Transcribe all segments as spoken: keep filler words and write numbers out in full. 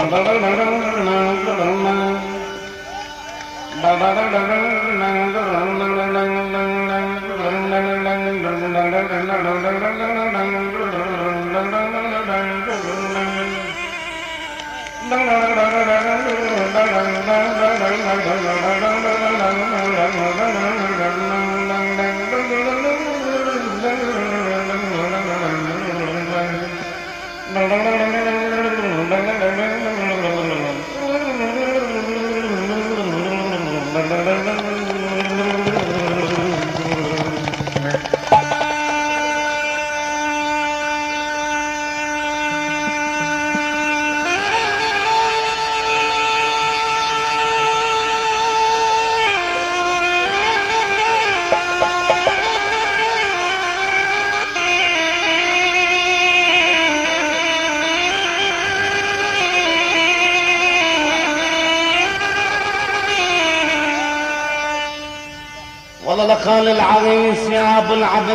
والله لقال العريس يا ابو العبد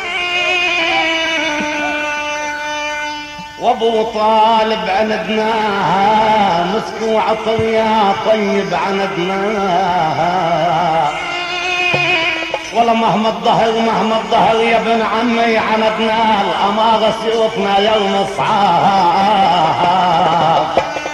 وابو طالب عندناها مسك وعطر يا طيب عندناها والله مهما الظهر مهما الظهر يا ابن عمي عندنا الاماره سيوفنا يوم اصحاها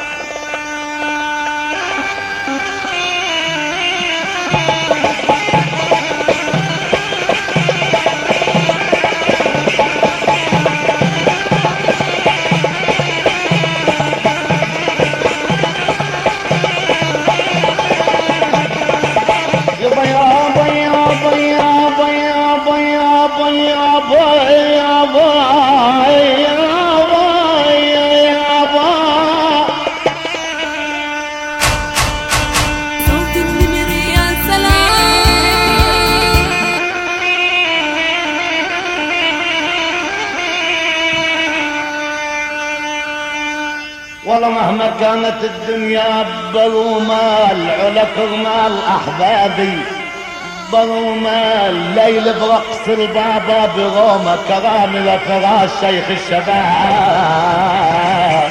والله مهما كانت الدنيا برومال علا كرمال احبابي برومال ليل برقص البابا بروما كرامي لفراش شيخ الشباب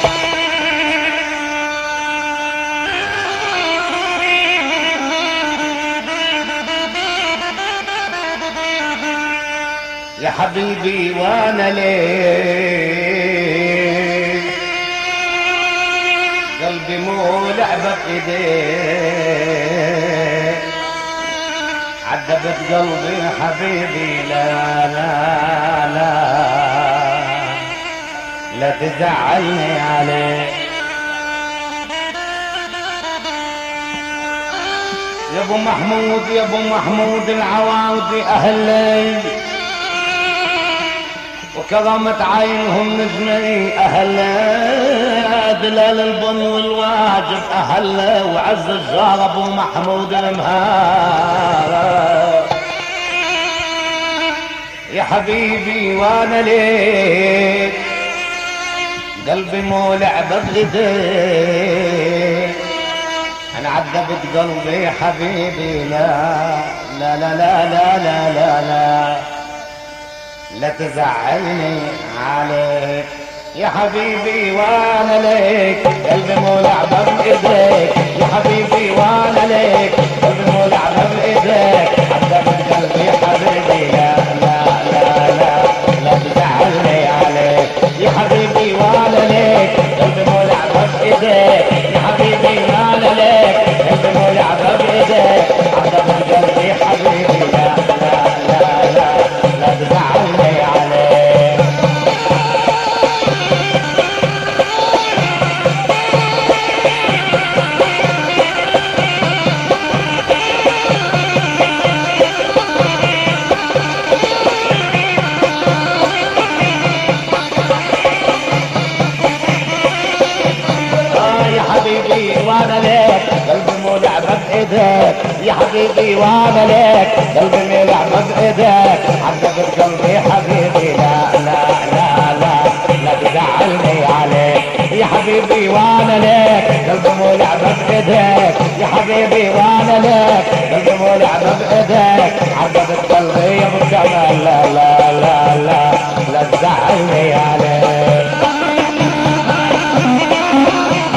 يا حبيبي وانا ليه قلبي مو لعبة ايديك عذبت قلبي حبيبي لا لا لا لا تزعلني عليك يا ابو محمود يا ابو محمود العواودي اهلي وكرمت عينهم نجمي أهلا دلال البن والواجب أهلا وعز الجار أبو محمود المهار يا حبيبي وانا ليك قلبي مو لعبة بغديك أنا عذبت قلبي حبيبي لا لا لا لا لا لا لا, لا لا تزعلني عليك يا حبيبي وانا ليك قلبي مو لعبة بايديك يا حبيبي وانا ليك قلبي مو لعبة بايديك عذبت قلبي حبيبي لا لا لا لا لا تزعلني عليك يا حبيبي وانا ليك قلبي مو لعبة بايديك يا حبيبي وانا ليك قلبي مو لعبة بايديك عذبت قلبي حبيبي لا لا لا لا لا تزعلني عليك وانا ليك قلبي مو لعبة بايديك يا حبيبي وانا ليك قلبي مو لعبة بايديك عذبت قلبي حبيبي لا لا لا لا لا تزعلني عليك يا حبيبي وانا ليك قلبي مو لعبة بايديك يا حبيبي وانا ليك قلبي مو لعبة بايديك عذبت قلبي يا ابو الجمال لا لا لا لا لا تزعلني عليك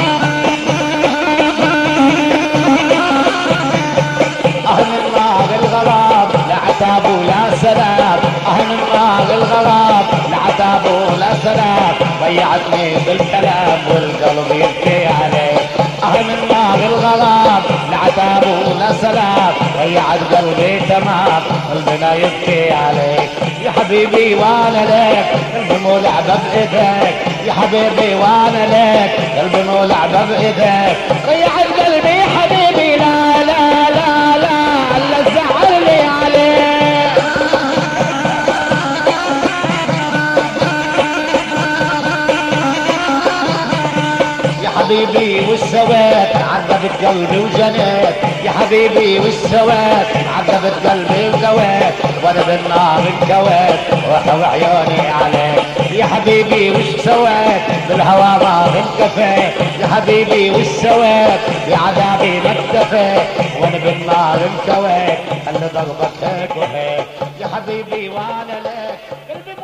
وعدني بالكلام والقلب يبكي عليك. اه من نار الغرام لعتاب ولا سلام، ضيعت قلبي تمام قلبنا يبكي عليك. يا حبيبي وانا لك قلبي مو لعبه بايديك، يا حبيبي وانا لك قلبي مو لعبه بايديك. ضيعت قلبي يا حبيبي لا لا لا لا لا تزعلني عليك. يا حبيبي وش سويت عذبت قلبي وجنيت، يا حبيبي وش سويت عذبت قلبي وجويت، وانا بالنار انكويت وحو عيوني عليك. يا حبيبي وش سويت بالهوى ما انكفيت، يا حبيبي وش سويت بعذابي ما اكتفيت، وانا بالنار انكويت خلي ضربك هيك وهيك. يا حبيبي وانا لك